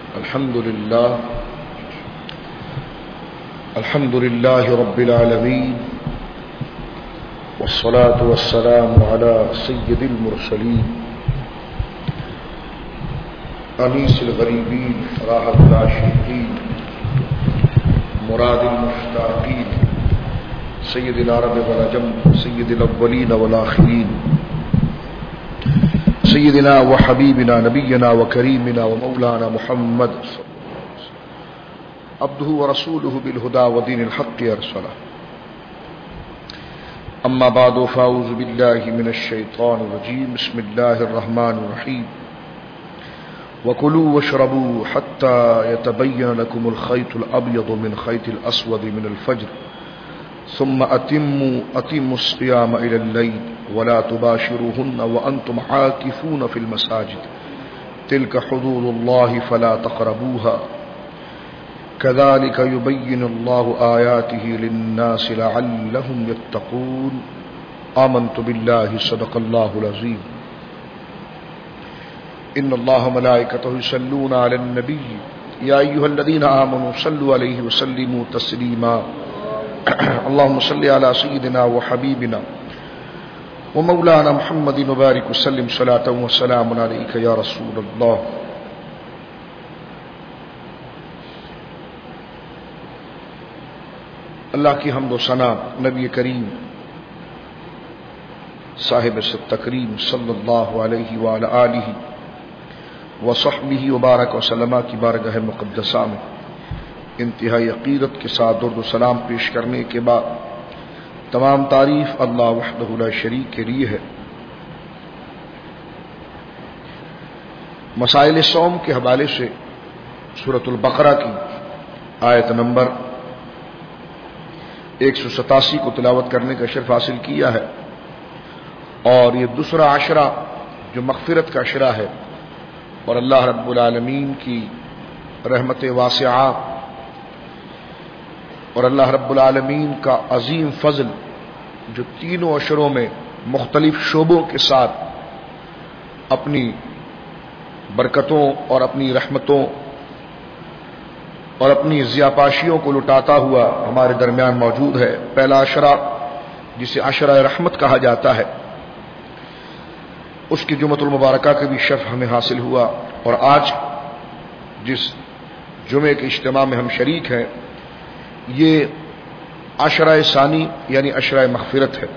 الحمد لله رب العالمين والصلاة والسلام على سيد المرسلين أنيس الغريبين راحة العاشقين مراد المشتاقين سيد العرب والعجم سيد الأولين والآخرين سيدنا وحبيبنا نبينا وكريمنا ومولانا محمد عبده ورسوله بالهدى ودين الحق أرسله. أما بعد فأعوذ بالله من الشيطان الرجيم. بسم الله الرحمن الرحيم. وكلوا واشربوا حتى يتبين لكم الخيط الأبيض من خيط الأسود من الفجر ثم أتموا الصيام إلى الليل ولا تباشروهن وأنتم عاكفون في المساجد تلك حدود الله فلا تقربوها كذلك يبين الله آياته للناس لعلهم يتقون. آمنت بالله صدق الله العظيم. إن الله ملائكته يصلون على النبي يا أيها الذين آمنوا صلوا عليه وسلموا تسليما. اللهم صل على سيدنا وحبيبنا ومولانا محمد وبارك وسلم صلاة وسلام عليك يا رسول الله. اللہ کی حمد و ثنا نبی کریم صاحب تکریم صلی اللہ علیہ وآلہ آلہ وصحبہ وبارک وسلم کی بارگاہ مقدسہ میں انتہائی عقیدت کے ساتھ درود و سلام پیش کرنے کے بعد تمام تعریف اللہ وحدہ لا شریک کے لیے ہے. مسائل صوم کے حوالے سے سورۃ البقرہ کی آیت نمبر 187 کو تلاوت کرنے کا شرف حاصل کیا ہے، اور یہ دوسرا عشرہ جو مغفرت کا عشرہ ہے اور اللہ رب العالمین کی رحمت واسعہ اور اللہ رب العالمین کا عظیم فضل جو تینوں عشروں میں مختلف شعبوں کے ساتھ اپنی برکتوں اور اپنی رحمتوں اور اپنی ضیاپاشیوں کو لٹاتا ہوا ہمارے درمیان موجود ہے. پہلا عشرہ جسے عشرہ رحمت کہا جاتا ہے، اس کی جمعۃ المبارکہ کا بھی شرف ہمیں حاصل ہوا، اور آج جس جمعے کے اجتماع میں ہم شریک ہیں یہ عشرہ ثانی یعنی عشرہ مغفرت ہے،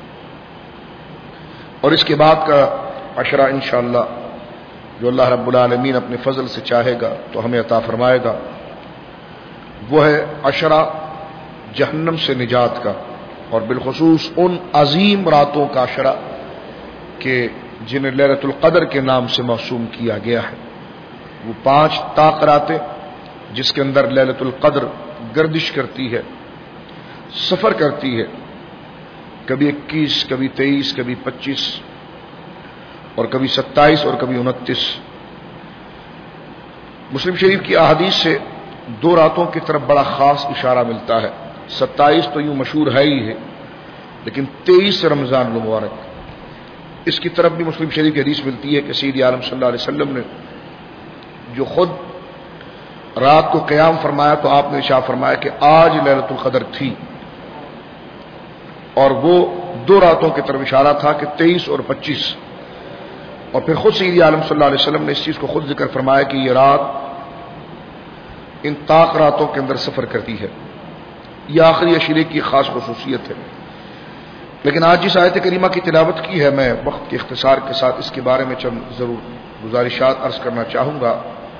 اور اس کے بعد کا عشرہ انشاءاللہ جو اللہ رب العالمین اپنے فضل سے چاہے گا تو ہمیں عطا فرمائے گا، وہ ہے عشرہ جہنم سے نجات کا، اور بالخصوص ان عظیم راتوں کا عشرہ کہ جنہیں لیلۃ القدر کے نام سے موسوم کیا گیا ہے. وہ 5 طاق راتیں جس کے اندر لیلۃ القدر گردش کرتی ہے، سفر کرتی ہے، کبھی 21 کبھی 23 کبھی 25 اور کبھی 27 اور کبھی 29. مسلم شریف کی احادیث سے 2 راتوں کی طرف بڑا خاص اشارہ ملتا ہے. 27 تو یوں مشہور ہے ہی ہے، لیکن 23 رمضان المبارک اس کی طرف بھی مسلم شریف کی حدیث ملتی ہے کہ سید عالم صلی اللہ علیہ وسلم نے جو خود رات کو قیام فرمایا تو آپ نے ارشاد فرمایا کہ آج لیلۃ القدر تھی، اور وہ 2 راتوں کی طرف اشارہ تھا کہ 23 اور 25. اور پھر خود سید عالم صلی اللہ علیہ وسلم نے اس چیز کو خود ذکر فرمایا کہ یہ رات ان طاق راتوں کے اندر سفر کرتی ہے. یہ آخری عشرے کی خاص خصوصیت ہے. لیکن آج جس آیت کریمہ کی تلاوت کی ہے میں وقت کے اختصار کے ساتھ اس کے بارے میں چند ضرور گزارشات عرض کرنا چاہوں گا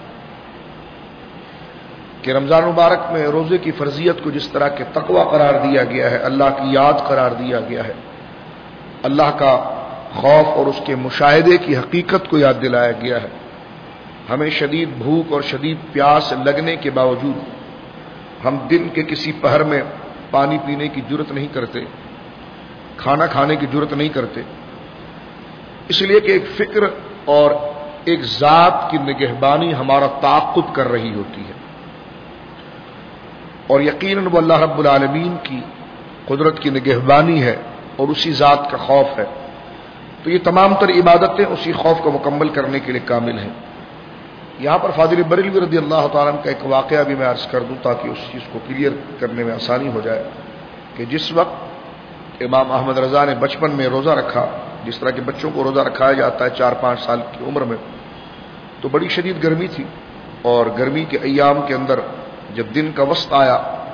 کہ رمضان مبارک میں روزے کی فرضیت کو جس طرح کے تقوی قرار دیا گیا ہے، اللہ کی یاد قرار دیا گیا ہے، اللہ کا خوف اور اس کے مشاہدے کی حقیقت کو یاد دلایا گیا ہے. ہمیں شدید بھوک اور شدید پیاس لگنے کے باوجود ہم دن کے کسی پہر میں پانی پینے کی جرت نہیں کرتے، کھانا کھانے کی جرت نہیں کرتے، اس لیے کہ ایک فکر اور ایک ذات کی نگہبانی ہمارا تعاقب کر رہی ہوتی ہے، اور یقیناً وہ اللہ رب العالمین کی قدرت کی نگہبانی ہے اور اسی ذات کا خوف ہے. تو یہ تمام تر عبادتیں اسی خوف کو مکمل کرنے کے لیے کامل ہیں. یہاں پر فاضل بریلوی رضی اللہ تعالیٰ عنہ کا ایک واقعہ بھی میں عرض کر دوں تاکہ اس چیز کو کلیئر کرنے میں آسانی ہو جائے کہ جس وقت امام احمد رضا نے بچپن میں روزہ رکھا، جس طرح کے بچوں کو روزہ رکھایا جاتا ہے 4-5 سال کی عمر میں، تو بڑی شدید گرمی تھی، اور گرمی کے ایام کے اندر جب دن کا وسط آیا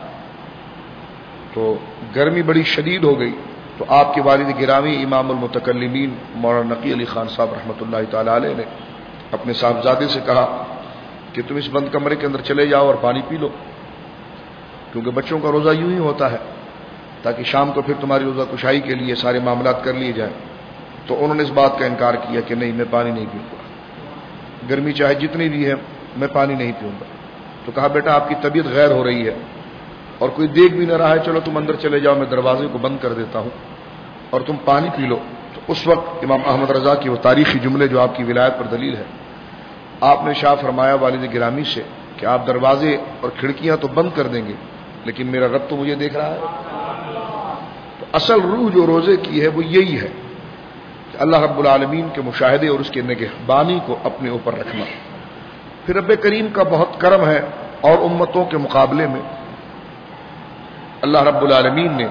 تو گرمی بڑی شدید ہو گئی، تو آپ کے والد گرامی امام المتکلمین مولانا نقی علی خان صاحب رحمۃ اللہ تعالی علیہ نے اپنے صاحبزادے سے کہا کہ تم اس بند کمرے کے اندر چلے جاؤ اور پانی پی لو، کیونکہ بچوں کا روزہ یوں ہی ہوتا ہے تاکہ شام کو پھر تمہاری روزہ کشائی کے لیے سارے معاملات کر لیے جائیں۔ تو انہوں نے اس بات کا انکار کیا کہ نہیں، میں پانی نہیں پیوں گا، گرمی چاہے جتنی بھی ہے میں پانی نہیں پیوں گا۔ تو کہا بیٹا آپ کی طبیعت غیر ہو رہی ہے اور کوئی دیکھ بھی نہ رہا ہے، چلو تم اندر چلے جاؤ، میں دروازے کو بند کر دیتا ہوں اور تم پانی پی لو۔ تو اس وقت امام احمد رضا کی وہ تاریخی جملے جو آپ کی ولایت پر دلیل ہے، آپ نے شاہ فرمایا والد گرامی سے کہ آپ دروازے اور کھڑکیاں تو بند کر دیں گے لیکن میرا رب تو مجھے دیکھ رہا ہے۔ تو اصل روح جو روزے کی ہے وہ یہی ہے کہ اللہ رب العالمین کے مشاہدے اور اس کے نگہبانی کو اپنے اوپر رکھنا۔ پھر رب کریم کا بہت کرم ہے اور امتوں کے مقابلے میں اللہ رب العالمین نے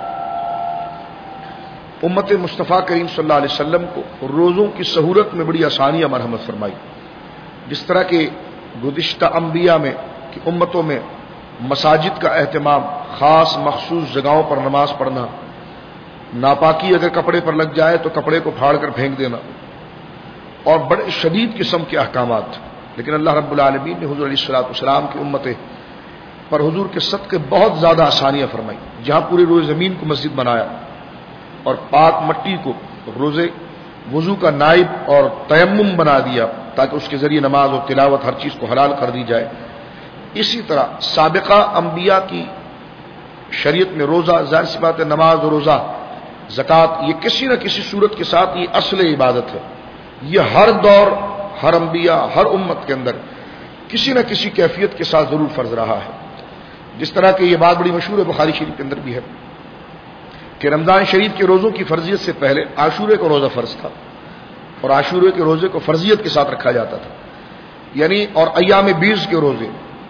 امت مصطفیٰ کریم صلی اللہ علیہ وسلم کو روزوں کی سہولت میں بڑی آسانیاں مرحمت فرمائی۔ جس طرح کہ گزشتہ انبیاء میں کہ امتوں میں مساجد کا اہتمام، خاص مخصوص جگہوں پر نماز پڑھنا، ناپاکی اگر کپڑے پر لگ جائے تو کپڑے کو پھاڑ کر پھینک دینا، اور بڑے شدید قسم کے احکامات، لیکن اللہ رب العالمین نے حضور علیہ الصلوۃ والسلام کی امت پر حضور کے صدقے بہت زیادہ آسانیاں فرمائی۔ جہاں پوری روئے زمین کو مسجد بنایا اور پاک مٹی کو روزے وضو کا نائب اور تیمم بنا دیا تاکہ اس کے ذریعے نماز اور تلاوت ہر چیز کو حلال کر دی جائے، اسی طرح سابقہ انبیاء کی شریعت میں روزہ، ظاہر سی بات ہے نماز اور روزہ، زکوٰۃ، یہ کسی نہ کسی صورت کے ساتھ یہ اصل عبادت ہے۔ یہ ہر دور، ہر انبیاء، ہر امت کے اندر کسی نہ کسی کیفیت کے ساتھ ضرور فرض رہا ہے۔ جس طرح کہ یہ بات بڑی مشہور ہے، بخاری شریف کے اندر بھی ہے کہ رمضان شریف کے روزوں کی فرضیت سے پہلے عاشورے کا روزہ فرض تھا، اور عاشورے کے روزے کو فرضیت کے ساتھ رکھا جاتا تھا، یعنی اور ایام بیز کے روزے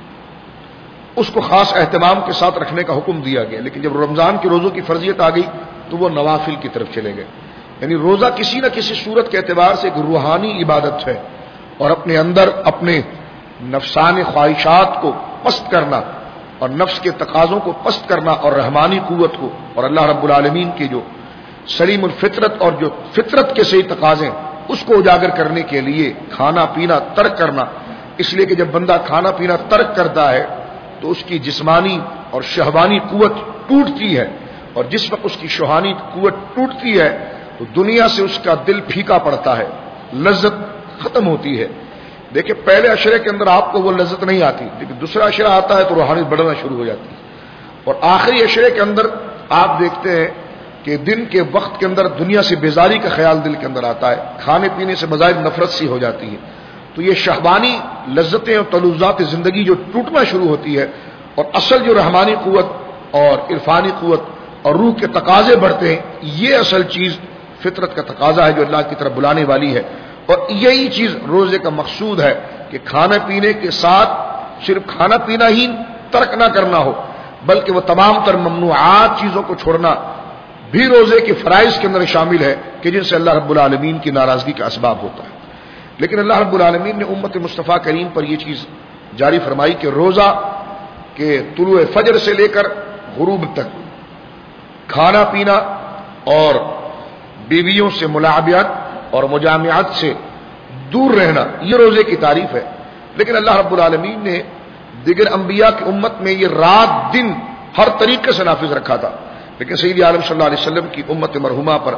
اس کو خاص اہتمام کے ساتھ رکھنے کا حکم دیا گیا۔ لیکن جب رمضان کے روزوں کی فرضیت آ گئی تو وہ نوافل کی طرف چلے گئے، یعنی روزہ کسی نہ کسی صورت کے اعتبار سے ایک روحانی عبادت ہے، اور اپنے اندر اپنے نفسانی خواہشات کو پست کرنا اور نفس کے تقاضوں کو پست کرنا اور رحمانی قوت کو اور اللہ رب العالمین کے جو سلیم الفطرت اور جو فطرت کے صحیح تقاضے اس کو اجاگر کرنے کے لیے کھانا پینا ترک کرنا۔ اس لیے کہ جب بندہ کھانا پینا ترک کرتا ہے تو اس کی جسمانی اور شہوانی قوت ٹوٹتی ہے، اور جس وقت اس کی شہوانی قوت ٹوٹتی ہے تو دنیا سے اس کا دل پھیکا پڑتا ہے، لذت ختم ہوتی ہے۔ دیکھیں پہلے عشرے کے اندر آپ کو وہ لذت نہیں آتی، لیکن دوسرا عشرہ آتا ہے تو روحانیت بڑھنا شروع ہو جاتی ہے، اور آخری عشرے کے اندر آپ دیکھتے ہیں کہ دن کے وقت کے اندر دنیا سے بیزاری کا خیال دل کے اندر آتا ہے، کھانے پینے سے بظاہر نفرت سی ہو جاتی ہے۔ تو یہ شہوانی لذتیں اور تلذات زندگی جو ٹوٹنا شروع ہوتی ہے، اور اصل جو رحمانی قوت اور عرفانی قوت اور روح کے تقاضے بڑھتے ہیں، یہ اصل چیز فطرت کا تقاضا ہے جو اللہ کی طرف بلانے والی ہے، اور یہی چیز روزے کا مقصود ہے کہ کھانے پینے کے ساتھ صرف کھانا پینا ہی ترک نہ کرنا ہو، بلکہ وہ تمام تر ممنوعات چیزوں کو چھوڑنا بھی روزے کے فرائض کے اندر شامل ہے کہ جن سے اللہ رب العالمین کی ناراضگی کا اسباب ہوتا ہے۔ لیکن اللہ رب العالمین نے امت مصطفیٰ کریم پر یہ چیز جاری فرمائی کہ روزہ کے طلوع فجر سے لے کر غروب تک کھانا پینا اور بیویوں سے ملاعبیت اور مجامعات سے دور رہنا، یہ روزے کی تعریف ہے۔ لیکن اللہ رب العالمین نے دیگر انبیاء کی امت میں یہ رات دن ہر طریقے سے نافذ رکھا تھا، لیکن سید عالم صلی اللہ علیہ وسلم کی امت مرحومہ پر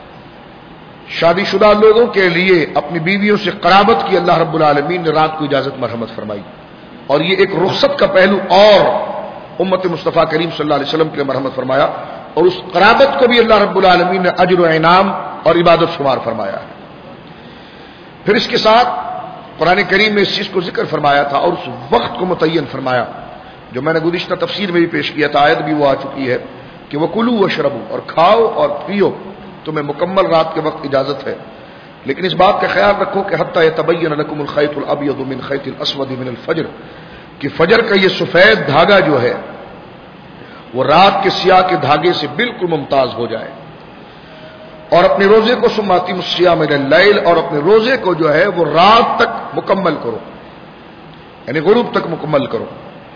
شادی شدہ لوگوں کے لیے اپنی بیویوں سے قرابت کی اللہ رب العالمین نے رات کو اجازت مرحمت فرمائی، اور یہ ایک رخصت کا پہلو اور امت مصطفیٰ کریم صلی اللہ علیہ وسلم کے لیے مرحمت فرمایا، اور اس قرابت کو بھی اللہ رب العالمین نے اجر و انعام اور عبادت شمار فرمایا ہے۔ پھر اس کے ساتھ قرآن کریم نے اس چیز کو ذکر فرمایا تھا اور اس وقت کو متعین فرمایا جو میں نے گزشتہ تفسیر میں بھی پیش کیا تھا، آیت بھی وہ آ چکی ہے کہ وَكُلُوا وَاشْرَبُوا، اور کھاؤ اور پیو، تمہیں مکمل رات کے وقت اجازت ہے، لیکن اس بات کا خیال رکھو کہ حتی یتبین لکم الخیط الابیض من خیط الاسود من الفجر، کہ فجر کا یہ سفید دھاگا جو ہے وہ رات کے سیاہ کے دھاگے سے بالکل ممتاز ہو جائے، اور اپنے روزے کو ثم اتموا الصیام الی اللیل، اور اپنے روزے کو جو ہے وہ رات تک مکمل کرو، یعنی غروب تک مکمل کرو۔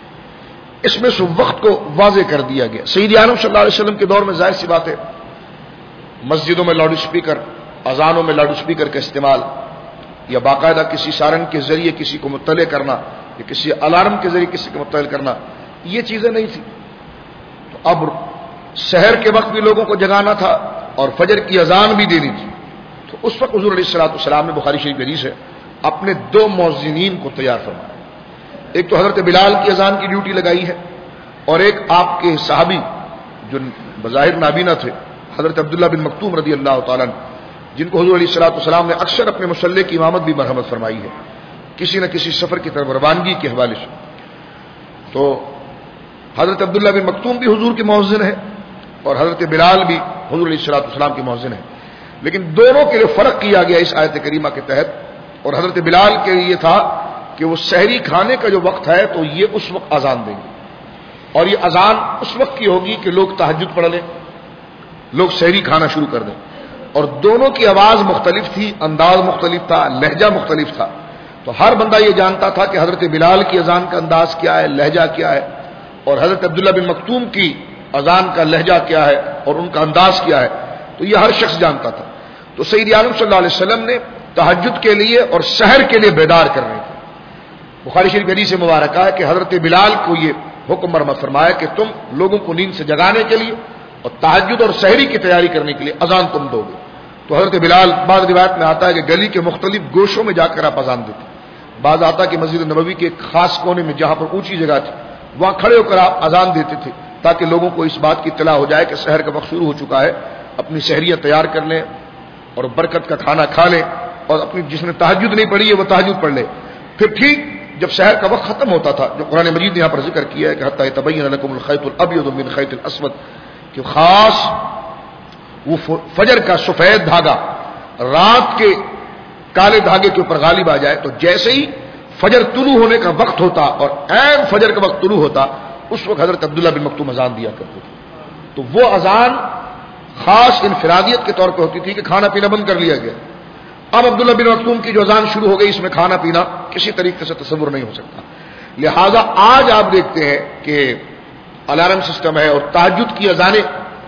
اس میں سے وقت کو واضح کر دیا گیا۔ سید عالم صلی اللہ علیہ وسلم کے دور میں ظاہر سی بات ہے مسجدوں میں لاؤڈ اسپیکر، اذانوں میں لاؤڈ اسپیکر کا استعمال، یا باقاعدہ کسی سارن کے ذریعے کسی کو مطلع کرنا، یا کسی الارم کے ذریعے کسی کو مطلع کرنا، یہ چیزیں نہیں تھی۔ تو اب سحر کے وقت بھی لوگوں کو جگانا تھا اور فجر کی اذان بھی دینی تھی، تو اس وقت حضور علیہ الصلوۃ والسلام نے بخاری شریف حدیث ہے اپنے 2 مؤذنین کو تیار فرمایا۔ ایک تو حضرت بلال کی اذان کی ڈیوٹی لگائی ہے، اور ایک آپ کے صحابی جو بظاہر نابینا تھے حضرت عبداللہ بن مکتوم رضی اللہ تعالیٰ عنہ، جن کو حضور علیہ الصلوۃ والسلام نے اکثر اپنے مصلی کی امامت بھی مرحمت فرمائی ہے کسی نہ کسی سفر کی طرف روانگی کے حوالے سے۔ تو حضرت عبداللہ بن مکتوم بھی حضور کے مؤذن ہیں اور حضرت بلال بھی حضور علیہ الصلوۃ والسلام کے مؤذن ہیں، لیکن دونوں کے لیے فرق کیا گیا اس آیت کریمہ کے تحت۔ اور حضرت بلال کے لیے تھا کہ وہ سحری کھانے کا جو وقت ہے تو یہ اس وقت اذان دیں گے، اور یہ اذان اس وقت کی ہوگی کہ لوگ تہجد پڑھ لیں، لوگ سحری کھانا شروع کر دیں۔ اور دونوں کی آواز مختلف تھی، انداز مختلف تھا، لہجہ مختلف تھا، تو ہر بندہ یہ جانتا تھا کہ حضرت بلال کی اذان کا انداز کیا ہے، لہجہ کیا ہے، اور حضرت عبداللہ بن مکتوم کی اذان کا لہجہ کیا ہے اور ان کا انداز کیا ہے، تو یہ ہر شخص جانتا تھا۔ تو سید عالم صلی اللہ علیہ وسلم نے تہجد کے لیے اور سحر کے لیے بیدار کرنے کی بخاری شریف حدیث مبارکہ ہے کہ حضرت بلال کو یہ حکم مرمت فرمایا کہ تم لوگوں کو نیند سے جگانے کے لیے اور تہجد اور سحری کی تیاری کرنے کے لیے اذان تم دو گے۔ تو حضرت بلال، بعض روایت میں آتا ہے کہ گلی کے مختلف گوشوں میں جا کر آپ اذان دیتے، بعض آتا کہ مسجد نبوی کے ایک خاص کونے میں جہاں پر اونچی جگہ تھی وہاں کھڑے ہو کر آپ اذان دیتے تھے تاکہ لوگوں کو اس بات کی اطلاع ہو جائے کہ سحر کا وقت شروع ہو چکا ہے، اپنی سحریاں تیار کر لیں اور برکت کا کھانا کھا لیں، اور اپنی جس نے تہجد نہیں پڑھی ہے وہ تہجد پڑھ لے۔ پھر ٹھیک جب سحر کا وقت ختم ہوتا تھا، جو قرآن مجید نے یہاں پر ذکر کیا ہے کہ حتی یتبین لکم الخیط الابیض من خیط الاسود، کہ خاص وہ فجر کا سفید دھاگا رات کے کالے دھاگے کے اوپر غالب آ جائے، تو جیسے ہی فجر طلوع ہونے کا وقت ہوتا اور عین فجر کا وقت طلوع ہوتا، اس وقت حضرت عبداللہ بن مکتوم اذان دیا کرتے تھے۔ تو وہ اذان خاص انفرادیت کے طور پہ ہوتی تھی کہ کھانا پینا بند کر لیا گیا۔ اب عبداللہ بن مکتوم کی جو اذان شروع ہو گئی اس میں کھانا پینا کسی طریقے سے تصور نہیں ہو سکتا، لہذا آج آپ دیکھتے ہیں کہ الارم سسٹم ہے اور تہجد کی اذانیں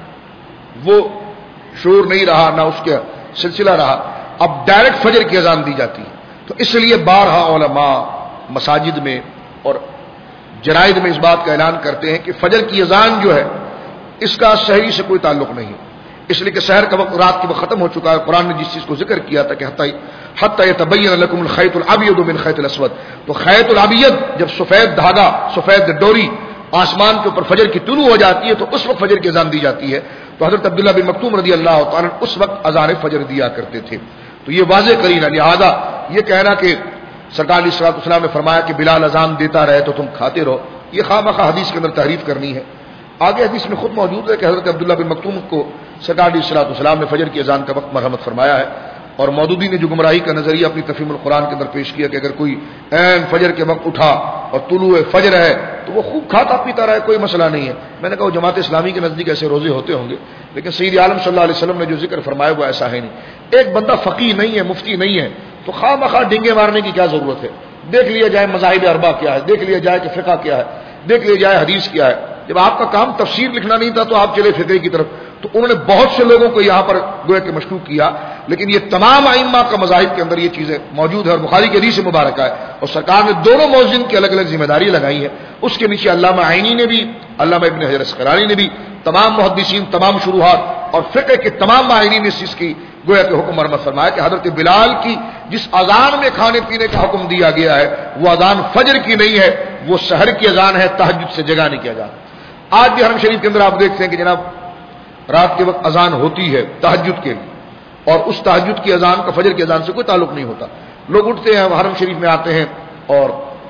وہ شعور نہیں رہا، نہ اس کا سلسلہ رہا، اب ڈائریکٹ فجر کی اذان دی جاتی ہے۔ تو اس لیے بارہا علماء مساجد میں اور جرائد میں اس بات کا اعلان کرتے ہیں کہ فجر کی اذان جو ہے اس کا سحری سے کوئی تعلق نہیں، اس لیے کہ سحر کا وقت رات کے وقت ختم ہو چکا ہے۔ قرآن نے جس چیز کو ذکر کیا تھا کہ حتی یتبین لکم الخیط الابیض من خیط الاسود، تو خیط الابیض جب سفید دھاگا، سفید ڈوری آسمان کے اوپر فجر کی طلوع ہو جاتی ہے تو اس وقت فجر کی اذان دی جاتی ہے۔ تو حضرت عبداللہ بن مکتوم رضی اللہ تعالیٰ اس وقت اذان فجر دیا کرتے تھے۔ تو یہ واضح کرینہ، لہذا یہ کہنا کہ سرکار علیہ الصلوۃ والسلام نے فرمایا کہ بلال اذان دیتا رہے تو تم کھاتے رہو، یہ خواہ حدیث کے اندر تحریف کرنی ہے۔ آگے حدیث میں خود موجود ہے کہ حضرت عبداللہ بن مکتوم کو سرکار علیہ الصلوۃ والسلام نے فجر کی اذان کا وقت مرحمت فرمایا ہے، اور مودودی نے جو گمراہی کا نظریہ اپنی تفہیم القرآن کے اندر پیش کیا کہ اگر کوئی عین فجر کے وقت اٹھا اور طلوع فجر ہے تو وہ خوب کھاتا پیتا رہے، کوئی مسئلہ نہیں ہے۔ میں نے کہا وہ جماعت اسلامی کے نزدیک ایسے روزے ہوتے ہوں گے، لیکن سید عالم صلی اللہ علیہ وسلم نے جو ذکر فرمایا وہ ایسا ہے نہیں۔ ایک بندہ فقیہ نہیں ہے، مفتی نہیں ہے، تو خواہ مخواہ ڈنگے مارنے کی کیا ضرورت ہے؟ دیکھ لیا جائے مذاہب اربعہ کیا ہے، دیکھ لیا جائے کہ فقہ کیا ہے، دیکھ لیا جائے حدیث کیا ہے۔ جب آپ کا کام تفسیر لکھنا نہیں تھا تو آپ چلے فقہ کی طرف، تو انہوں نے بہت سے لوگوں کو یہاں پر گویا کہ مشکوک کیا، لیکن یہ تمام ائمہ کا مذاہب کے اندر یہ چیزیں موجود ہے، اور بخاری کی حدیث مبارکہ ہے، اور سرکار نے دونوں مؤذن کی الگ الگ ذمہ داری لگائی ہے۔ اس کے نیچے علامہ عینی نے بھی، علامہ ابن حجر اسقلانی نے بھی، تمام محدثین، تمام شروحات اور فقہ کے تمام ماہرین نے اس چیز کی گویا کہ حکم مرمت فرمایا کہ حضرت بلال کی جس اذان میں کھانے پینے کا حکم دیا گیا ہے وہ اذان فجر کی نہیں ہے، وہ سحر کی اذان ہے، تہجد سے جگانے کی اذان۔ آج بھی حرم شریف کے اندر آپ دیکھتے ہیں کہ جناب رات کے وقت اذان ہوتی ہے تہجد کے لیے، اور اس تہجد کی اذان کا فجر کی اذان سے کوئی تعلق نہیں ہوتا۔ لوگ اٹھتے ہیں، حرم شریف میں آتے ہیں اور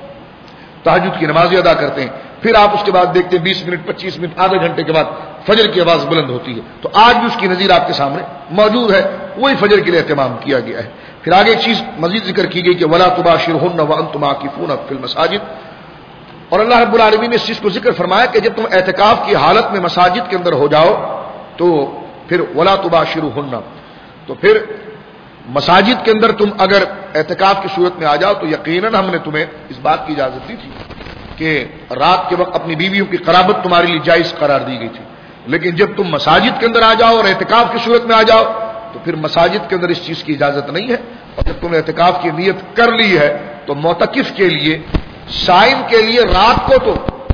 تہجد کی نماز ادا کرتے ہیں، پھر آپ اس کے بعد دیکھتے ہیں 20 منٹ 25 منٹ آدھے گھنٹے کے بعد فجر کی آواز بلند ہوتی ہے۔ تو آج بھی اس کی نظیر آپ کے سامنے موجود ہے، وہی فجر کے لیے اہتمام کیا گیا ہے۔ پھر آگے ایک چیز مزید ذکر کی گئی کہ ولا تباشرهن وانتم عاکفون فی المساجد، اور اللہ رب العالمین نے اس چیز کو ذکر فرمایا کہ جب تم اعتکاف کی حالت میں مساجد کے اندر ہو جاؤ تو پھر ولا تباشرهن، تو پھر مساجد کے اندر تم اگر اعتکاف کی صورت میں آ جاؤ تو یقیناً ہم نے تمہیں اس بات کی اجازت دی تھی کہ رات کے وقت اپنی بیویوں کی قرابت تمہارے لیے جائز قرار دی گئی تھی، لیکن جب تم مساجد کے اندر آ جاؤ اور اعتکاف کی صورت میں آ جاؤ تو پھر مساجد کے اندر اس چیز کی اجازت نہیں ہے۔ اور جب تم نے اعتکاف کی نیت کر لی ہے تو معتکف کے لیے، صائم کے لیے رات کو تو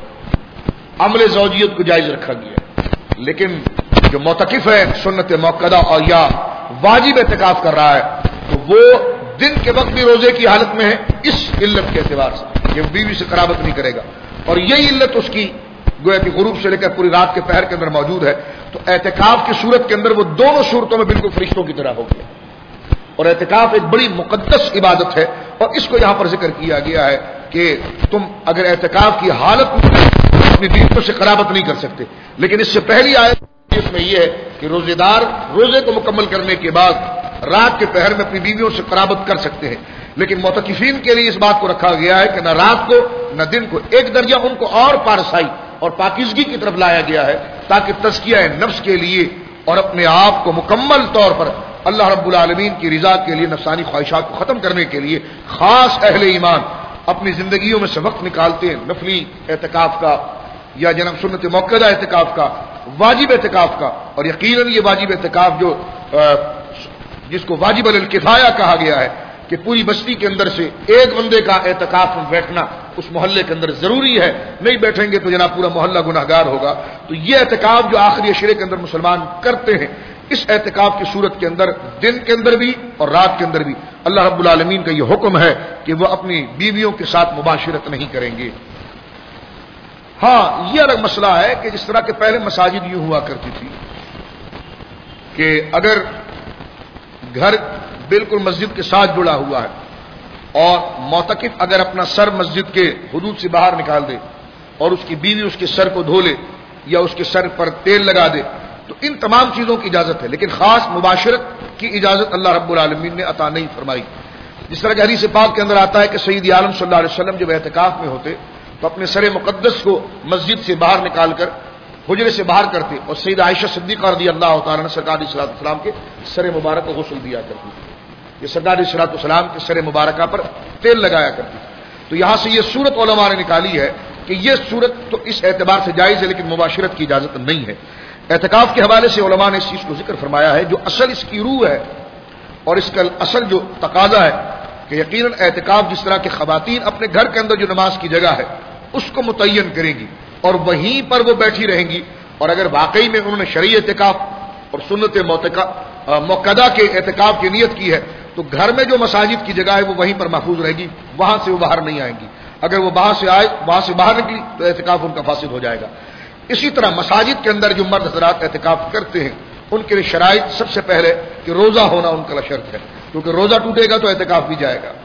عمل زوجیت کو جائز رکھا گیا ہے، لیکن جو معتکف ہے سنت موقدہ اور یا واجب اعتکاف کر رہا ہے تو وہ دن کے وقت بھی روزے کی حالت میں ہے، اس علت کے اعتبار سے کہ وہ بیوی سے قرابت نہیں کرے گا، اور یہی علت اس کی گویا کہ غروب سے لے کر پوری رات کے پہر کے اندر موجود ہے، تو اعتکاف کی صورت کے اندر وہ دونوں صورتوں میں بالکل فرشتوں کی طرح ہو گیا۔ اور اعتکاف ایک بڑی مقدس عبادت ہے، اور اس کو یہاں پر ذکر کیا گیا ہے کہ تم اگر اعتکاف کی حالت میں اپنی بیویوں سے قرابت نہیں کر سکتے، لیکن اس سے پہلی آیت اس میں یہ ہے کہ روزے دار روزے کو مکمل کرنے کے بعد رات کے پہر میں اپنی بیویوں سے قرابت کر سکتے ہیں، لیکن معتکفین کے لیے اس بات کو رکھا گیا ہے کہ نہ رات کو نہ دن کو، ایک درجہ ان کو اور پارسائی اور پاکیزگی کی طرف لایا گیا ہے تاکہ تزکیہ نفس کے لیے اور اپنے آپ کو مکمل طور پر اللہ رب العالمین کی رضا کے لیے نفسانی خواہشات کو ختم کرنے کے لیے خاص اہل ایمان اپنی زندگیوں میں سے وقت نکالتے ہیں، نفلی اعتکاف کا یا جناب سنت موقدہ اعتکاف کا، واجب اعتکاف کا، اور یقیناً یہ واجب اعتکاف جو جس کو واجب الکفایہ کہا گیا ہے کہ پوری بستی کے اندر سے ایک بندے کا اعتکاف میں بیٹھنا اس محلے کے اندر ضروری ہے، نہیں بیٹھیں گے تو جناب پورا محلہ گناہگار ہوگا، تو یہ اعتکاف جو آخری عشرے کے اندر مسلمان کرتے ہیں، اس اعتکاف کی صورت کے اندر دن کے اندر بھی اور رات کے اندر بھی اللہ رب العالمین کا یہ حکم ہے کہ وہ اپنی بیویوں کے ساتھ مباشرت نہیں کریں گے۔ ہاں یہ الگ مسئلہ ہے کہ جس طرح کے پہلے مساجد یوں ہوا کرتی تھی کہ اگر گھر بالکل مسجد کے ساتھ جڑا ہوا ہے اور معتکف اگر اپنا سر مسجد کے حدود سے باہر نکال دے اور اس کی بیوی اس کے سر کو دھو لے یا اس کے سر پر تیل لگا دے تو ان تمام چیزوں کی اجازت ہے، لیکن خاص مباشرت کی اجازت اللہ رب العالمین نے عطا نہیں فرمائی۔ جس طرح کہ حدیث پاک کے اندر آتا ہے کہ سید عالم صلی اللہ علیہ وسلم جب اعتکاف میں ہوتے تو اپنے سر مقدس کو مسجد سے باہر نکال کر حجرے سے باہر کرتے اور سید عائشہ صدیقہ رضی اللہ تعالیٰ عنہ سرکار علیہ الصلوۃ والسلام کے سر مبارک کو غسل دیا کرتی، یہ سرکار علیہ الصلوۃ والسلام کے سر مبارکہ پر تیل لگایا کرتی۔ تو یہاں سے یہ صورت علماء نے نکالی ہے کہ یہ صورت تو اس اعتبار سے جائز ہے لیکن مباشرت کی اجازت نہیں ہے۔ اعتکاف کے حوالے سے علماء نے اس چیز کو ذکر فرمایا ہے، جو اصل اس کی روح ہے اور اس کا اصل جو تقاضا ہے کہ یقیناً اعتکاف جس طرح کے خواتین اپنے گھر کے اندر جو نماز کی جگہ ہے اس کو متعین کریں گی اور وہیں پر وہ بیٹھی رہیں گی، اور اگر واقعی میں انہوں نے شرعی اعتکاف اور سنت موقدہ کے اعتکاف کی نیت کی ہے تو گھر میں جو مساجد کی جگہ ہے وہ وہیں پر محفوظ رہے گی، وہاں سے وہ باہر نہیں آئیں گی۔ اگر وہ وہاں سے باہر نکلی تو اعتکاف ان کا فاسد ہو جائے گا۔ اسی طرح مساجد کے اندر جو مرد حضرات اعتکاف کرتے ہیں ان کے لیے شرائط سب سے پہلے کہ روزہ ہونا ان کا شرط ہے، کیونکہ روزہ ٹوٹے گا تو اعتکاف بھی جائے گا،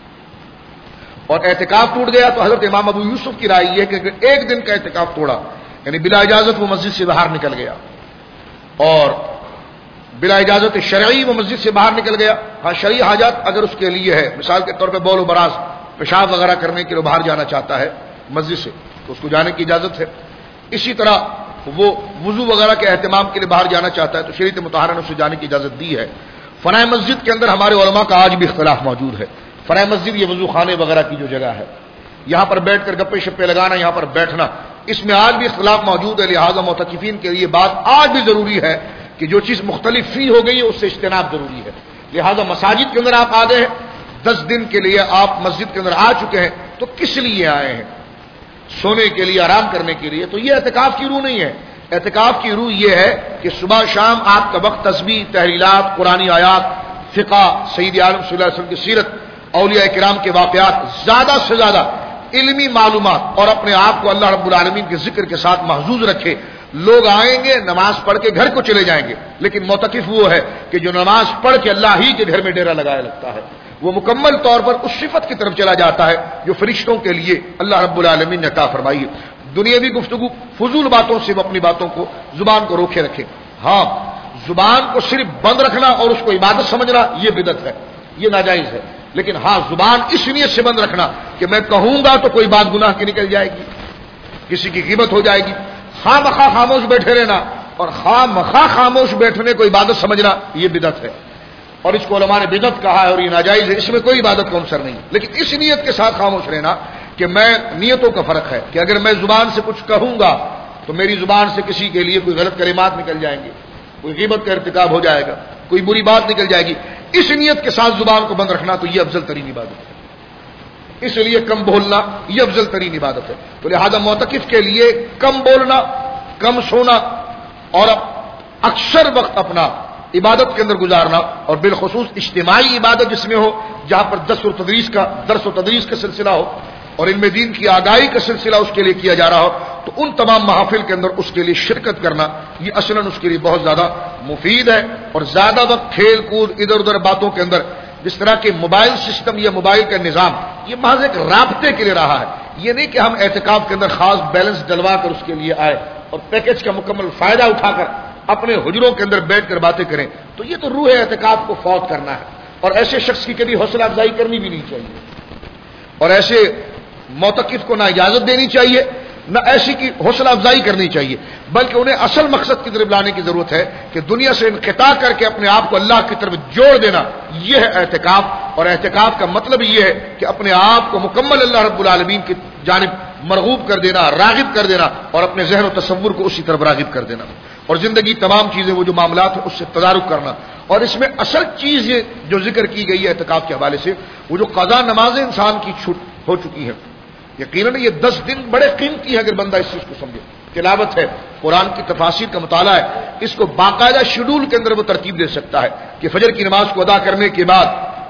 اور اعتکاف ٹوٹ گیا تو حضرت امام ابو یوسف کی رائے یہ ہے کہ اگر ایک دن کا اعتکاف توڑا یعنی بلا اجازت وہ مسجد سے باہر نکل گیا اور بلا اجازت شرعی وہ مسجد سے باہر نکل گیا، ہاں شرعی حاجات اگر اس کے لیے ہے، مثال کے طور پہ بول و براز پیشاب وغیرہ کرنے کے لیے باہر جانا چاہتا ہے مسجد سے تو اس کو جانے کی اجازت ہے۔ اسی طرح وہ وضو وغیرہ کے اہتمام کے لیے باہر جانا چاہتا ہے تو شریعت مطہرہ نے اسے جانے کی اجازت دی ہے۔ فنائے مسجد کے اندر ہمارے علماء کا آج بھی اختلاف موجود ہے۔ فنائے مسجد یہ وضو خانے وغیرہ کی جو جگہ ہے، یہاں پر بیٹھ کر گپے شپے لگانا، یہاں پر بیٹھنا، اس میں آج بھی اختلاف موجود ہے، لہذا معتکفین کے لیے بات آج بھی ضروری ہے کہ جو چیز مختلف فی ہو گئی ہے اس سے اجتناب ضروری ہے۔ لہذا مساجد کے اندر آپ آ گئے ہیں، 10 دن کے لیے آپ مسجد کے اندر آ چکے ہیں تو کس لیے آئے ہیں؟ سونے کے لیے، آرام کرنے کے لیے، تو یہ اعتکاف کی روح نہیں ہے۔ اعتکاف کی روح یہ ہے کہ صبح شام آپ کا وقت تسبیح، تحلیلات، قرآنی آیات، فقہ، سید عالم صلی اللہ علیہ وسلم کی سیرت، اولیاء کرام کے واقعات، زیادہ سے زیادہ علمی معلومات اور اپنے آپ کو اللہ رب العالمین کے ذکر کے ساتھ محظوظ رکھے۔ لوگ آئیں گے نماز پڑھ کے گھر کو چلے جائیں گے، لیکن معتکف وہ ہے کہ جو نماز پڑھ کے اللہ ہی کے گھر میں ڈیرا لگایا لگتا ہے، وہ مکمل طور پر اس صفت کی طرف چلا جاتا ہے جو فرشتوں کے لیے اللہ رب العالمین نے عطا فرمائی ہے۔ دنیاوی گفتگو، فضول باتوں سے وہ اپنی باتوں کو، زبان کو روکے رکھے۔ ہاں زبان کو صرف بند رکھنا اور اس کو عبادت سمجھنا یہ بدعت ہے، یہ ناجائز ہے. لیکن ہاں زبان اس نیت سے بند رکھنا کہ میں کہوں گا تو کوئی بات گناہ کی نکل جائے گی، کسی کی غیبت ہو جائے گی. خواہ مخواہ خاموش بیٹھے رہنا اور خواہ مخواہ خاموش بیٹھنے کو عبادت سمجھنا یہ بدعت ہے، اور اس کو علماء نے بدعت کہا ہے اور یہ ناجائز ہے. اس میں کوئی عبادت کا عنصر نہیں. لیکن اس نیت کے ساتھ خاموش رہنا کہ میں نیتوں کا فرق ہے کہ اگر میں زبان سے کچھ کہوں گا تو میری زبان سے کسی کے لیے کوئی غلط کلمات نکل جائیں گے، کوئی غیبت کا ارتکاب ہو جائے گا، کوئی بری بات نکل جائے گی. اس نیت کے ساتھ زبان کو بند رکھنا تو یہ افضل ترین عبادت ہے. اس لیے کم بولنا یہ افضل ترین عبادت ہے. تو لہذا معتکف کے لیے کم بولنا، کم سونا اور اکثر وقت اپنا عبادت کے اندر گزارنا، اور بالخصوص اجتماعی عبادت جس میں ہو، جہاں پر درس و تدریس کا سلسلہ ہو اور علم دین کی آگاہی کا سلسلہ اس کے لیے کیا جا رہا ہو، تو ان تمام محافل کے اندر اس کے لیے شرکت کرنا یہ اصلاً اس کے لیے بہت زیادہ مفید ہے. اور زیادہ وقت کھیل کود ادھر ادھر باتوں کے اندر، جس طرح کہ موبائل سسٹم یا موبائل کا نظام یہ محض ایک رابطے کے لیے رہا ہے. یہ نہیں کہ ہم اعتکاف کے اندر خاص بیلنس ڈلوا کر اس کے لیے آئے اور پیکج کا مکمل فائدہ اٹھا کر اپنے حجروں کے اندر بیٹھ کر باتیں کریں. تو یہ تو روح اعتکاف کو فوت کرنا ہے، اور ایسے شخص کی کبھی حوصلہ افزائی کرنی بھی نہیں چاہیے، اور ایسے معتکف کو نہ اجازت دینی چاہیے نہ ایسی کی حوصلہ افزائی کرنی چاہیے، بلکہ انہیں اصل مقصد کی طرف لانے کی ضرورت ہے کہ دنیا سے انقطاع کر کے اپنے آپ کو اللہ کی طرف جوڑ دینا. یہ ہے اعتکاف. اور اعتکاف کا مطلب یہ ہے کہ اپنے آپ کو مکمل اللہ رب العالمین کی جانب مرغوب کر دینا، راغب کر دینا، اور اپنے ذہن و تصور کو اسی طرف راغب کر دینا، اور زندگی تمام چیزیں وہ جو معاملات ہیں اس سے تدارک کرنا. اور اس میں اصل چیز یہ جو ذکر کی گئی ہے اعتکاف کے حوالے سے، وہ جو قضا نمازیں انسان کی چھوٹ ہو چکی ہیں، یقیناً یہ 10 دن بڑے قیمتی ہیں اگر بندہ اس چیز کو سمجھے. تلاوت ہے، قرآن کی تفاسیر کا مطالعہ ہے، اس کو باقاعدہ شیڈول کے اندر وہ ترتیب دے سکتا ہے کہ فجر کی نماز کو ادا کرنے کے بعد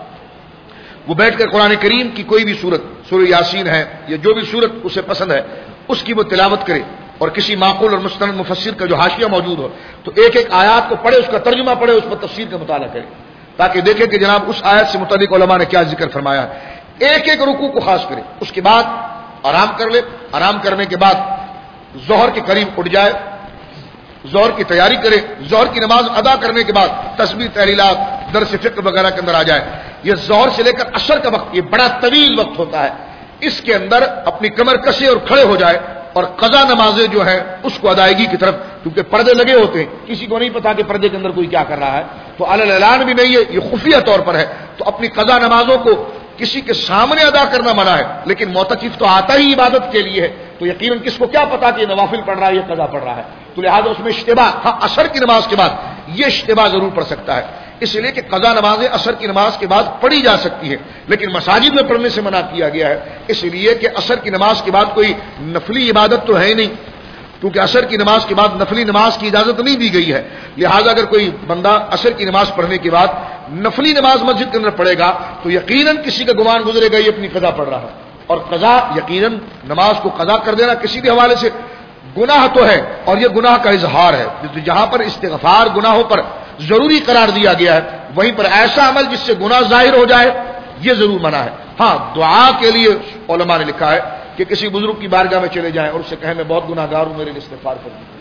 وہ بیٹھ کر قرآن کریم کی کوئی بھی سورت، سورہ یاسین ہے یا جو بھی سورت اسے پسند ہے، اس کی وہ تلاوت کرے، اور کسی معقول اور مستند مفسر کا جو حاشیہ موجود ہو تو ایک ایک آیات کو پڑھے، اس کا ترجمہ پڑھے، اس پر تفسیر کا مطالعہ کرے، تاکہ دیکھے کہ جناب اس آیت سے متعلق علماء نے کیا ذکر فرمایا ہے. ایک ایک رکوع کو خاص کرے، اس کے بعد آرام کر لے. آرام کرنے کے بعد ظہر کے قریب اٹھ جائے، ظہر کی تیاری کرے، ظہر کی نماز ادا کرنے کے بعد تسبیح، تحلیلات، درس فقہ وغیرہ کے اندر آ جائے. یہ ظہر سے لے کر عصر کا وقت یہ بڑا طویل وقت ہوتا ہے، اس کے اندر اپنی کمر کسے اور کھڑے ہو جائے اور قضا نمازیں جو ہیں اس کو ادائیگی کی طرف، کیونکہ پردے لگے ہوتے ہیں، کسی کو نہیں پتا کہ پردے کے اندر کوئی کیا کر رہا ہے، تو علی الاعلان بھی نہیں ہے، یہ خفیہ طور پر ہے. تو اپنی قضا نمازوں کو کسی کے سامنے ادا کرنا منع ہے، لیکن معتکف تو آتا ہی عبادت کے لیے ہے، تو یقیناً کس کو کیا پتا کہ یہ نوافل پڑھ رہا ہے یا قضا پڑھ رہا ہے. تو لہٰذا اس میں اشتباہ، ہاں عصر کی نماز کے بعد یہ اشتباہ ضرور پڑھ سکتا ہے، اس لیے کہ قضا نمازیں عصر کی نماز کے بعد پڑھی جا سکتی ہیں، لیکن مساجد میں پڑھنے سے منع کیا گیا ہے، اس لیے کہ عصر کی نماز کے بعد کوئی نفلی عبادت تو ہے ہی نہیں، کیونکہ عصر کی نماز کے بعد نفلی نماز کی اجازت نہیں دی گئی ہے. لہذا اگر کوئی بندہ عصر کی نماز پڑھنے کے بعد نفلی نماز مسجد کے اندر پڑھے گا تو یقیناً کسی کا گمان گزرے گا یہ اپنی قضا پڑھ رہا ہے. اور قضا یقیناً نماز کو قضا کر دینا کسی بھی حوالے سے گناہ تو ہے، اور یہ گناہ کا اظہار ہے. جہاں پر استغفار گناہوں پر ضروری قرار دیا گیا ہے، وہیں پر ایسا عمل جس سے گناہ ظاہر ہو جائے یہ ضرور منع ہے. ہاں دعا کے لیے علماء نے لکھا ہے کہ کسی بزرگ کی بارگاہ میں چلے جائیں اور اسے کہیں میں بہت گناہ گار ہوں، میرے لیے استغفار کر دیجیے.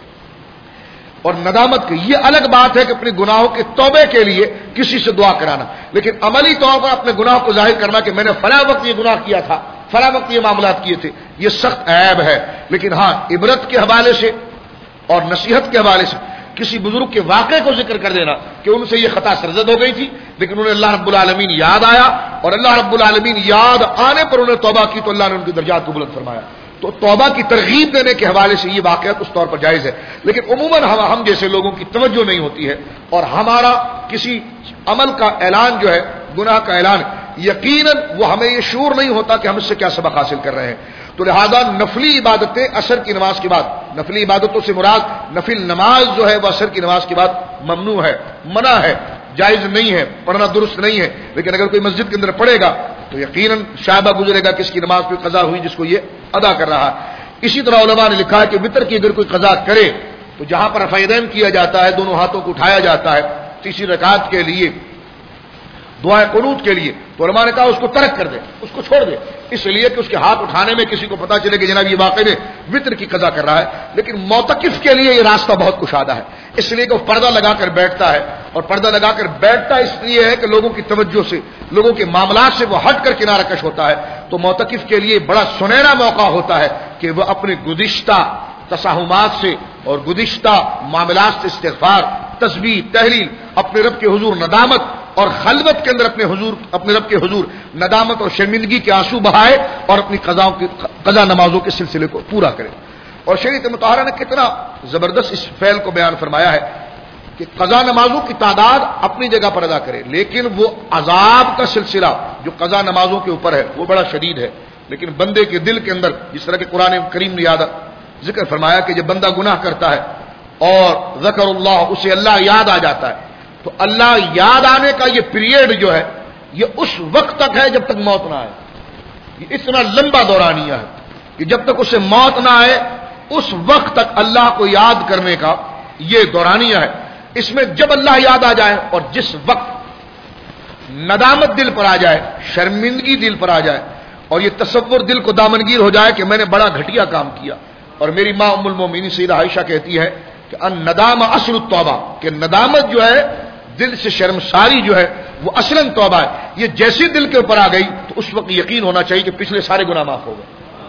اور ندامت کی یہ الگ بات ہے کہ اپنے گناہوں کے توبے کے لیے کسی سے دعا کرانا، لیکن عملی طور پر اپنے گناہ کو ظاہر کرنا کہ میں نے فلاں وقت یہ گناہ کیا تھا، فلاں وقت یہ معاملات کیے تھے، یہ سخت عیب ہے. لیکن ہاں عبرت کے حوالے سے اور نصیحت کے حوالے سے کسی بزرگ کے واقعے کو ذکر کر دینا کہ ان سے یہ خطا سرزد ہو گئی تھی، لیکن انہیں اللہ رب العالمین یاد آیا، اور اللہ رب العالمین یاد آنے پر انہیں توبہ کی تو اللہ نے ان کی درجات کو بلند فرمایا. تو توبہ کی ترغیب دینے کے حوالے سے یہ واقعات اس طور پر جائز ہے. لیکن عموماً ہم جیسے لوگوں کی توجہ نہیں ہوتی ہے، اور ہمارا کسی عمل کا اعلان جو ہے، گناہ کا اعلان، یقیناً وہ ہمیں یہ شعور نہیں ہوتا کہ ہم اس سے کیا سبق حاصل کر رہے ہیں. تو لہذا نفلی عبادتیں عصر کی نماز کے بعد، نفلی عبادتوں سے مراد نفل نماز جو ہے وہ عصر کی نماز کے بعد ممنوع ہے، منع ہے، جائز نہیں ہے، پڑھنا درست نہیں ہے. لیکن اگر کوئی مسجد کے اندر پڑھے گا تو یقیناً شائبہ گزرے گا کس کی نماز پہ قضا ہوئی جس کو یہ ادا کر رہا ہے. اسی طرح علماء نے لکھا ہے کہ وتر کی اگر کوئی قضا کرے تو جہاں پر رفع یدین کیا جاتا ہے، دونوں ہاتھوں کو اٹھایا جاتا ہے تیسری رکعت کے لیے، دعائے قنوت کے لیے، تو علماء نے کہا اس کو ترک کر دے، اس کو چھوڑ دے، اس لیے کہ اس کے ہاتھ اٹھانے میں کسی کو پتا چلے کہ جناب یہ واقعے میں وتر کی قضا کر رہا ہے. لیکن معتکف کے لیے یہ راستہ بہت کشادہ ہے. اس لیے کہ وہ پردہ لگا کر بیٹھتا ہے، اور پردہ لگا کر بیٹھتا اس لیے ہے کہ لوگوں کی توجہ سے، لوگوں کے معاملات سے وہ ہٹ کر کنارہ کش ہوتا ہے. تو معتکف کے لیے بڑا سنہرا موقع ہوتا ہے کہ وہ اپنے گزشتہ تساہمات سے اور گزشتہ معاملات سے استغفار، تسبیح، تحلیل، اپنے رب کے حضور ندامت اور خلوت کے اندر اپنے رب کے حضور ندامت اور شرمندگی کے آنسو بہائے اور اپنی قضا نمازوں کے سلسلے کو پورا کرے. اور شریعت مطہرہ نے کتنا زبردست اس فعل کو بیان فرمایا ہے کہ قضا نمازوں کی تعداد اپنی جگہ پر ادا کرے، لیکن وہ عذاب کا سلسلہ جو قضا نمازوں کے اوپر ہے وہ بڑا شدید ہے. لیکن بندے کے دل کے اندر، جس طرح کہ قرآن کریم نے ذکر فرمایا کہ جب بندہ گناہ کرتا ہے اور ذکر اللہ، اسے اللہ یاد آ جاتا ہے، تو اللہ یاد آنے کا یہ پیریڈ جو ہے یہ اس وقت تک ہے جب تک موت نہ آئے. یہ اتنا لمبا دورانیہ ہے کہ جب تک اسے موت نہ آئے اس وقت تک اللہ کو یاد کرنے کا یہ دورانیہ ہے. اس میں جب اللہ یاد آ جائے اور جس وقت ندامت دل پر آ جائے، شرمندگی دل پر آ جائے، اور یہ تصور دل کو دامنگیر ہو جائے کہ میں نے بڑا گھٹیا کام کیا. اور میری ماں ام المومنین سیدہ عائشہ کہتی ہے کہ الندامہ اصل التوبہ، کہ ندامت جو ہے، دل سے شرمساری جو ہے، وہ اصلاً توبہ ہے. یہ جیسی دل کے اوپر آ گئی تو اس وقت یقین ہونا چاہیے کہ پچھلے سارے گناہ معاف ہو گئے،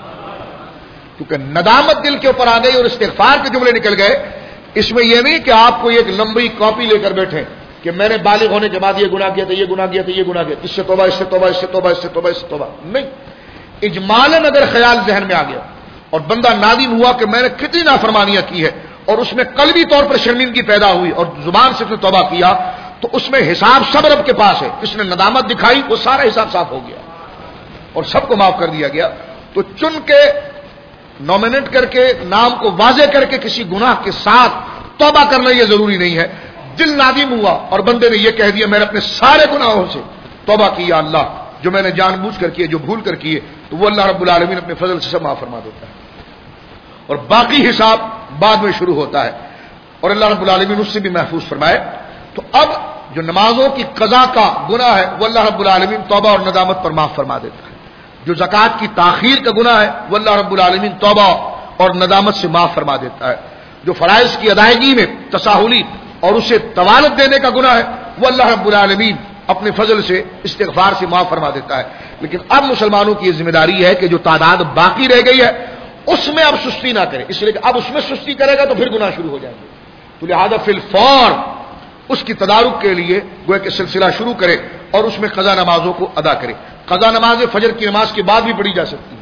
کیونکہ ندامت دل کے اوپر آ گئی اور استغفار کے جملے نکل گئے. اس میں یہ نہیں کہ آپ کو ایک لمبی کاپی لے کر بیٹھے کہ میں نے بالغ ہونے کے بعد یہ گناہ کیا تھا، یہ گناہ کیا تھا، یہ گناہ کیا، اس سے توبہ، اس سے توبہ، اس سے توبہ، اس سے توبہ، اس سے توبہ. نہیں، اجمالاً اگر خیال ذہن میں آ گیا اور بندہ نادم ہوا کہ میں نے کتنی نافرمانیاں کی ہے اور اس میں قلبی طور پر شرمندگی پیدا ہوئی اور زبان سے پھر توبہ کیا، تو اس میں حساب سب رب کے پاس ہے. اس نے ندامت دکھائی، وہ سارا حساب صاف ہو گیا اور سب کو معاف کر دیا گیا. تو چن کے نامنیٹ کر کے، نام کو واضح کر کے کسی گناہ کے ساتھ توبہ کرنا یہ ضروری نہیں ہے. دل نادم ہوا اور بندے نے یہ کہہ دیا میں نے اپنے سارے گناہوں سے توبہ کی، یا اللہ جو میں نے جان بوجھ کر کیے، جو بھول کر کیے، تو وہ اللہ رب العالمین اپنے فضل سے سب معاف فرما دیتا ہے اور باقی حساب بعد میں شروع ہوتا ہے اور اللہ رب العالمین اس سے بھی محفوظ فرمائے. تو اب جو نمازوں کی قضا کا گناہ ہے وہ اللہ رب العالمین توبہ اور ندامت پر معاف فرما دیتا ہے. جو زکوٰۃ کی تاخیر کا گناہ ہے وہ اللہ رب العالمین توبہ اور ندامت سے معاف فرما دیتا ہے. جو فرائض کی ادائیگی میں تساہلی اور اسے طوالت دینے کا گناہ ہے وہ اللہ رب العالمین اپنے فضل سے استغفار سے معاف فرما دیتا ہے. لیکن اب مسلمانوں کی یہ ذمہ داری ہے کہ جو تعداد باقی رہ گئی ہے اس میں اب سستی نہ کرے، اس لیے کہ اب اس میں سستی کرے گا تو پھر گناہ شروع ہو جائیں گے. تو لہذا فی الفور اس کی تدارک کے لیے گویا کہ سلسلہ شروع کرے اور اس میں قضا نمازوں کو ادا کرے. قضا نماز فجر کی نماز کے بعد بھی پڑھی جا سکتی ہے،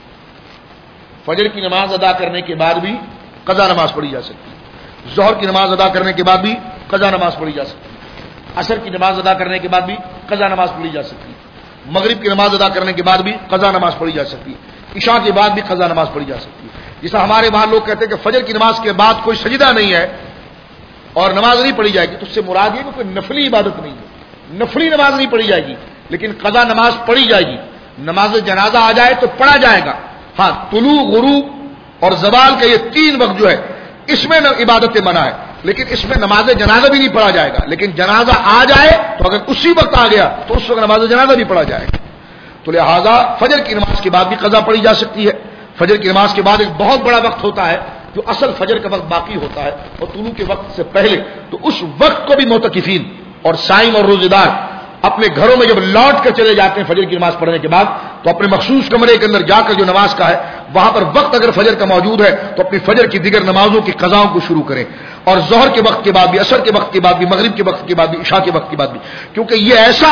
فجر کی نماز ادا کرنے کے بعد بھی قضا نماز پڑھی جا سکتی ہے، ظہر کی نماز ادا کرنے کے بعد بھی قضا نماز پڑھی جا سکتی ہے، عصر کی نماز ادا کرنے کے بعد بھی قضا نماز پڑھی جا سکتی ہے، مغرب کی نماز ادا کرنے کے بعد بھی قضا نماز پڑھی جا سکتی ہے، عشاء کے بعد بھی قضا نماز پڑھی جا سکتی ہے. جیسا ہمارے وہاں لوگ کہتے ہیں کہ فجر کی نماز کے بعد کوئی سجدہ نہیں ہے اور نماز نہیں پڑھی جائے گی، تو اس سے مراد یہ کہ کوئی نفلی عبادت نہیں ہے، نفلی نماز نہیں پڑھی جائے گی، لیکن قضا نماز پڑھی جائے گی. نماز جنازہ آ جائے تو پڑھا جائے گا. ہاں، طلوع، غروب اور زوال کا یہ 3 وقت جو ہے اس میں عبادتیں منع ہے، لیکن اس میں نماز جنازہ بھی نہیں پڑھا جائے گا. لیکن جنازہ آ جائے تو اگر اسی وقت آ گیا تو اس وقت نماز جنازہ بھی پڑھا جائے گا. تو لہذا فجر کی نماز کے بعد بھی قضا پڑھی جا سکتی ہے. فجر کی نماز کے بعد ایک بہت بڑا وقت ہوتا ہے جو اصل فجر کا وقت باقی ہوتا ہے اور طلوع کے وقت سے پہلے، تو اس وقت کو بھی معتکفین اور صائم اور روزے دار اپنے گھروں میں جب لوٹ کر چلے جاتے ہیں فجر کی نماز پڑھنے کے بعد، تو اپنے مخصوص کمرے کے اندر جا کر جو نماز کا ہے وہاں پر وقت اگر فجر کا موجود ہے تو اپنی فجر کی دیگر نمازوں کی قضاؤں کو شروع کریں، اور ظہر کے وقت کے بعد بھی، عصر کے وقت کے بعد بھی، مغرب کے وقت کے بعد بھی، عشاء کے وقت کے بعد بھی. کیونکہ یہ ایسا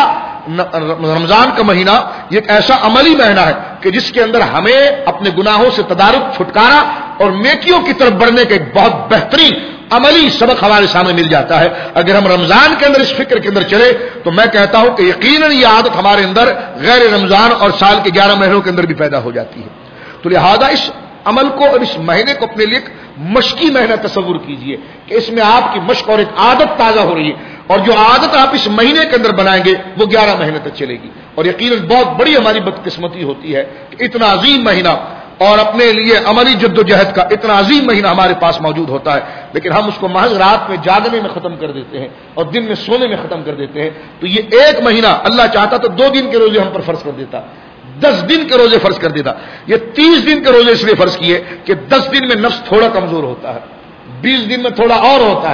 رمضان کا مہینہ یہ ایک ایسا عملی مہینہ ہے کہ جس کے اندر ہمیں اپنے گناہوں سے تدارک، چھٹکارا اور نیکیوں کی طرف بڑھنے کا ایک بہت بہترین عملی سبق ہمارے سامنے مل جاتا ہے. اگر ہم رمضان کے اندر اس فکر کے اندر چلے تو میں کہتا ہوں کہ یقیناً یہ عادت ہمارے اندر غیر رمضان اور سال کے 11 مہینوں کے اندر بھی پیدا ہو جاتی ہے. تو لہذا اس عمل کو اور اس مہینے کو اپنے لیے ایک مشقی مہینہ تصور کیجئے کہ اس میں آپ کی مشق اور ایک عادت تازہ ہو رہی ہے، اور جو عادت آپ اس مہینے کے اندر بنائیں گے وہ 11 مہینے تک چلے گی. اور یقیناً بہت بڑی ہماری بدقسمتی ہوتی ہے کہ اتنا عظیم مہینہ اور اپنے لیے عملی جد و جہد کا اتنا عظیم مہینہ ہمارے پاس موجود ہوتا ہے، لیکن ہم اس کو محض رات میں جاگنے میں ختم کر دیتے ہیں اور دن میں سونے میں ختم کر دیتے ہیں. تو یہ ایک مہینہ اللہ چاہتا تو 2 دن کے روزے ہم پر فرض کر دیتا، 10 دن کے روزے فرض کر دیتا. یہ 30 دن کے روزے اس لیے فرض کیے کہ 10 دن میں نفس تھوڑا کمزور ہوتا ہے، 20 دن میں تھوڑا اور ہوتا ہے،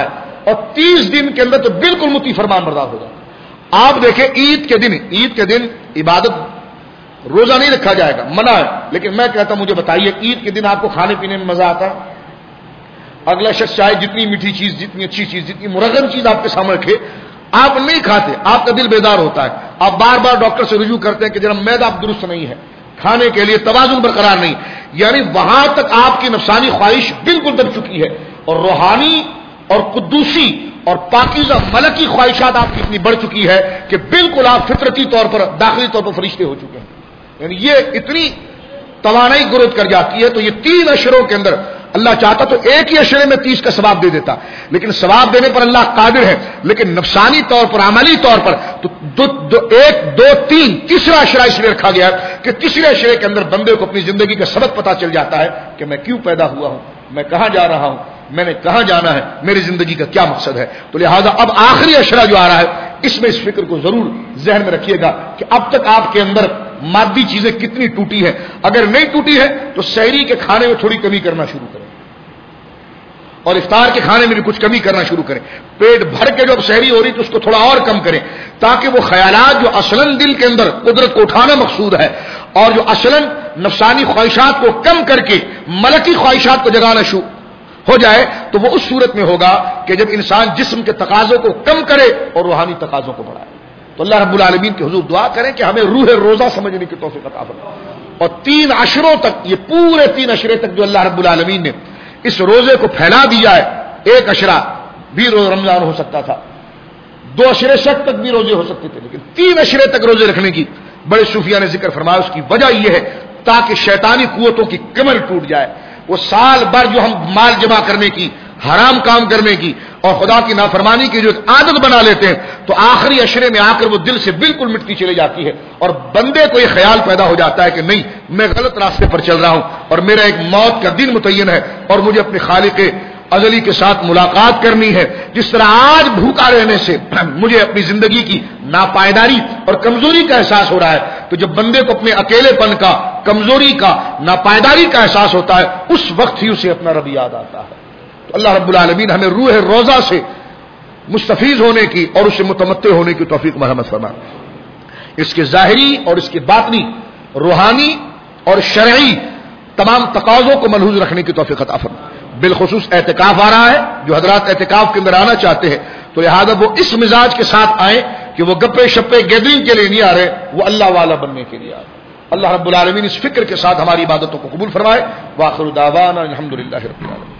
اور 30 دن کے اندر تو بالکل مطیع فرمان بردار ہو جائے. آپ دیکھیں عید کے دن عبادت روزہ نہیں رکھا جائے گا، منع ہے. لیکن میں کہتا ہوں مجھے بتائیے عید کے دن آپ کو کھانے پینے میں مزہ آتا ہے؟ اگلا شخص چاہے جتنی میٹھی چیز، جتنی اچھی چیز، جتنی مرغن چیز آپ کے سامنے رکھے، آپ نہیں کھاتے، آپ کا دل بیدار ہوتا ہے. آپ بار بار ڈاکٹر سے رجوع کرتے ہیں کہ جناب معدہ آپ درست نہیں ہے، کھانے کے لیے توازن برقرار نہیں. یعنی وہاں تک آپ کی نفسانی خواہش بالکل دب چکی ہے، اور روحانی اور قدوسی اور پاکیزہ ملکی خواہشات آپ کی اتنی بڑھ چکی ہے کہ بالکل آپ فطرتی طور پر، داخلی طور پر فرشتے ہو چکے ہیں. یعنی یہ اتنی توانائی گروتھ کر جاتی ہے. تو یہ 3 اشروں کے اندر اللہ چاہتا تو ایک ہی اشرے میں 30 کا ثواب دے دیتا، لیکن ثواب دینے پر اللہ قادر ہے. لیکن نفسانی طور پر، عملی طور پر تو 1 2 3 تیسرا اشرہ اس لیے رکھا گیا کہ تیسرے اشرے کے اندر بندے کو اپنی زندگی کا سبق پتہ چل جاتا ہے کہ میں کیوں پیدا ہوا ہوں، میں کہاں جا رہا ہوں، میں نے کہاں جانا ہے، میری زندگی کا کیا مقصد ہے. تو لہذا اب آخری اشرہ جو آ رہا ہے اس میں اس فکر کو ضرور ذہن میں رکھیے گا کہ اب تک آپ کے اندر مادی چیزیں کتنی ٹوٹی ہیں. اگر نہیں ٹوٹی ہے تو سحری کے کھانے میں تھوڑی کمی کرنا شروع کریں اور افطار کے کھانے میں بھی کچھ کمی کرنا شروع کریں. پیٹ بھر کے جو اب سحری ہو رہی تو اس کو تھوڑا اور کم کریں، تاکہ وہ خیالات جو اصلاً دل کے اندر قدرت کو اٹھانا مقصود ہے اور جو اصلاً نفسانی خواہشات کو کم کر کے ملکی خواہشات کو جگانا شروع ہو جائے، تو وہ اس صورت میں ہوگا کہ جب انسان جسم کے تقاضوں کو کم کرے اور روحانی تقاضوں کو بڑھائے. تو اللہ رب العالمین کے حضور دعا کریں کہ ہمیں روح روزہ سمجھنے کی توفیق عطا فرمائے. اور 3 عشروں تک، یہ پورے 3 عشرے تک جو اللہ رب العالمین نے اس روزے کو پھیلا دیا ہے. 1 عشرہ بھی رمضان ہو سکتا تھا، 2 عشرے شک تک بھی روزے ہو سکتے تھے، لیکن 3 عشرے تک روزے رکھنے کی بڑے صوفیاء نے ذکر فرمایا. اس کی وجہ یہ ہے تاکہ شیطانی قوتوں کی کمر ٹوٹ جائے. وہ سال بھر جو ہم مال جمع کرنے کی، حرام کام کرنے کی اور خدا کی نافرمانی کی جو عادت بنا لیتے ہیں، تو آخری عشرے میں آ کر وہ دل سے بالکل مٹتی چلی جاتی ہے اور بندے کو یہ خیال پیدا ہو جاتا ہے کہ نہیں، میں غلط راستے پر چل رہا ہوں اور میرا ایک موت کا دن متعین ہے اور مجھے اپنے خالق ازلی کے ساتھ ملاقات کرنی ہے. جس طرح آج بھوکا رہنے سے مجھے اپنی زندگی کی ناپائیداری اور کمزوری کا احساس ہو رہا ہے، تو جب بندے کو اپنے اکیلے پن کا، کمزوری کا، ناپائیداری کا احساس ہوتا ہے، اس وقت ہی اسے اپنا رب یاد آتا ہے. تو اللہ رب العالمین ہمیں روح روزہ سے مستفیض ہونے کی اور اسے متمتع ہونے کی توفیق مرحمت فرمائے. اس کے ظاہری اور اس کے باطنی، روحانی اور شرعی تمام تقاضوں کو ملحوظ رکھنے کی توفیق عطا فرمائے. بالخصوص اعتکاف آ رہا ہے، جو حضرات اعتکاف کے اندر آنا چاہتے ہیں تو لہذا وہ اس مزاج کے ساتھ آئیں کہ وہ گپے شپے گیدرنگ کے لیے نہیں آ رہے، وہ اللہ والا بننے کے لیے آ رہے. اللہ رب العالمین اس فکر کے ساتھ ہماری عبادتوں کو قبول فرمائے. وآخر دعوانا الحمدللہ رب العالمین.